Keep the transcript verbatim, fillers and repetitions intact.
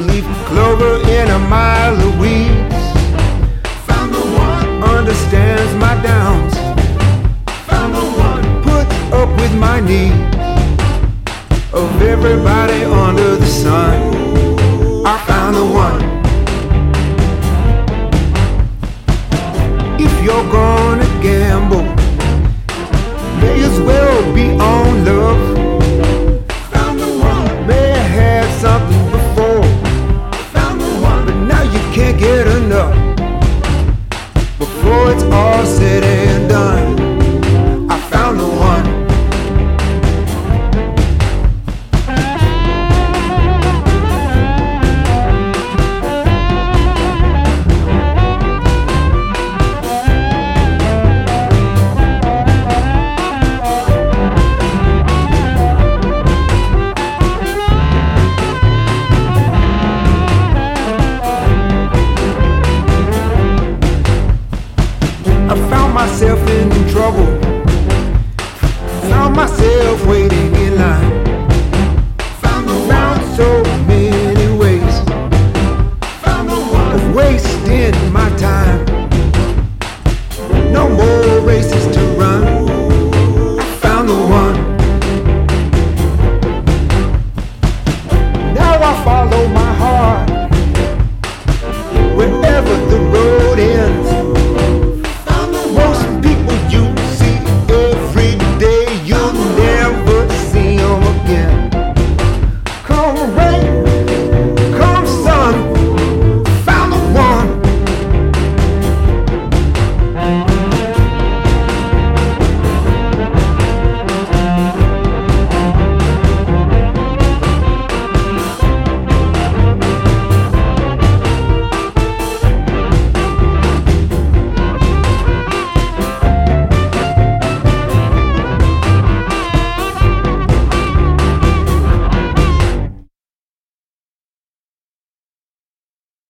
leaf clover in a mile of weeds. Found the one understands my downs. Found the one put up with my needs. Of everybody under the sun, I found the one. If you're gonna gamble, may as well be on love. Found the one. May have had something before. Found the one. But now you can't get enough. Before it's all said and done, I found the one. Myself in trouble,